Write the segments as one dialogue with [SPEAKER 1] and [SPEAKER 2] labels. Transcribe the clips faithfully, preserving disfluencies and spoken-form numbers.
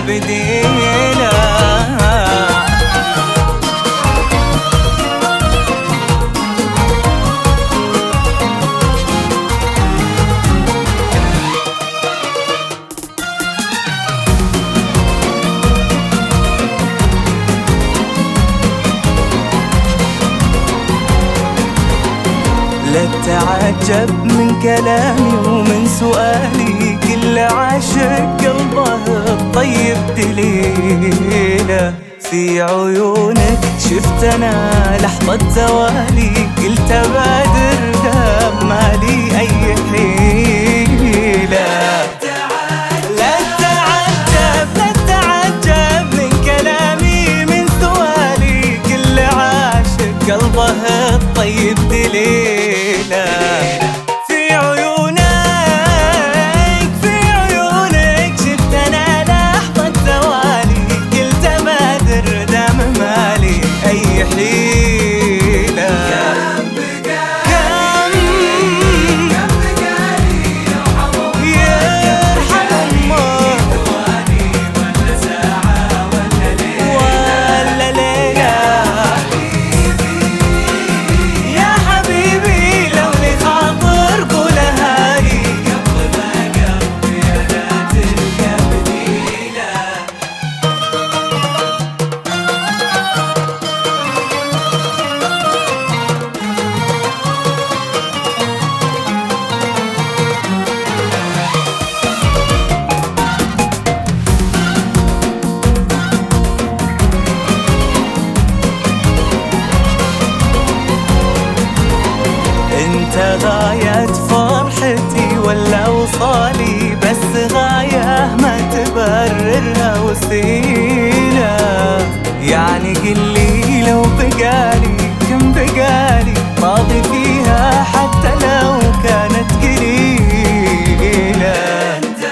[SPEAKER 1] بديله. لا تتعجب من كلامي ومن سؤالي، كل عاشق قلبه الطيب دليله. في عيونك شفت انا لحظة زوالي، قلت بادر دام مالي اي حيلة. لا تتعجب لا تتعجب من كلامي من سؤالي، كل عاشق قلبه الطيب دليله. في عيونك في عيونك شفت انا لحظة زوالي، قلت بادر دام مالي اي حيلة. كم بقالي كم بقالي يرحم الله، ثواني ولا ساعة ولا ليلة ولا ليلة. يا حبيبي لو لي خاطر قولها لي، قبل ما قلبي انا تلقى بديله. انت غاية فرحتي ولا وصالي، بس غاية ما تبررها وسيلة. يعني قلي لو بقالي كم بقالي، راضي فيها حتى لو كانت قليلة. انت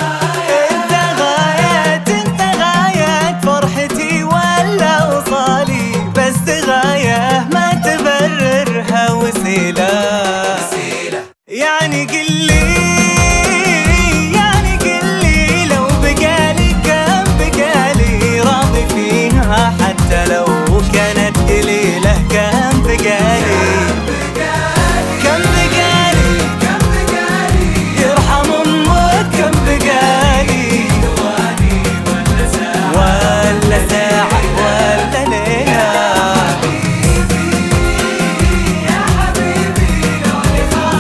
[SPEAKER 1] غاية انت غاية فرحتي ولا وصالي، بس غاية ما تبررها وسيلة. يعني قلي يعني قلي لو بقالي كم بقالي، راضي فيها حتى لو كانت قليلة. كم بقالي كم بقالي كم بقالي يرحم امك، كم بقالي ثواني ولا ساعة ولا ساعة ولا ليلة.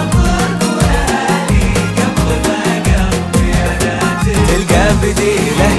[SPEAKER 1] بديله